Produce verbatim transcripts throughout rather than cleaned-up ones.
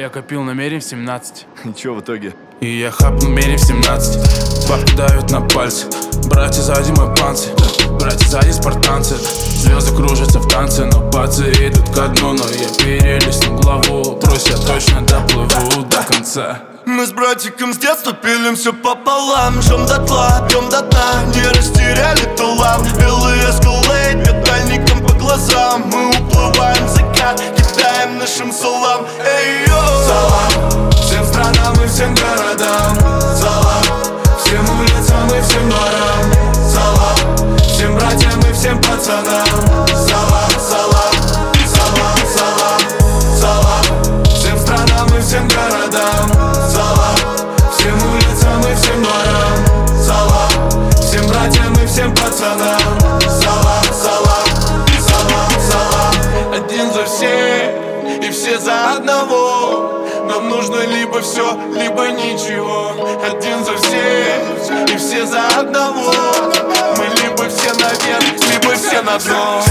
копил намерен в семнадцать. И чё в итоге? И я хапнул мерин в семнадцать. Бабки давят на пальцы. Братья сзади мой панцирь. Братья сзади спартанцы. Звезды кружатся в танце, но бацы идут ко дну. Но я перелистнул главу. Трус, я точно доплыву до конца. Мы с братиком с детства пилим все пополам. Жжем дотла, пьем до дна, не растеряли талант. Белый эскалейт, метальником по глазам. Мы уплываем в закат, кидаем нашим салам. Эй-йо! Салам всем странам и всем городам. Салам всем улицам и всем дворам. Салам всем братьям и всем пацанам. Салам, салам, салам, салам, салам всем странам и всем городам. Салам всем улицам и всем дворам. Салам всем братьям и всем пацанам. Салам, салам, салам, салам. Один за всех и все за одного. Нам нужно либо все, либо ничего. Один за всех и все за одного. Мы либо все наверх, либо все на дно.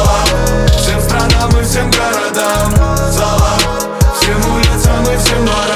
Салам всем странам и всем городам. Салам всем улицам и всем дворам.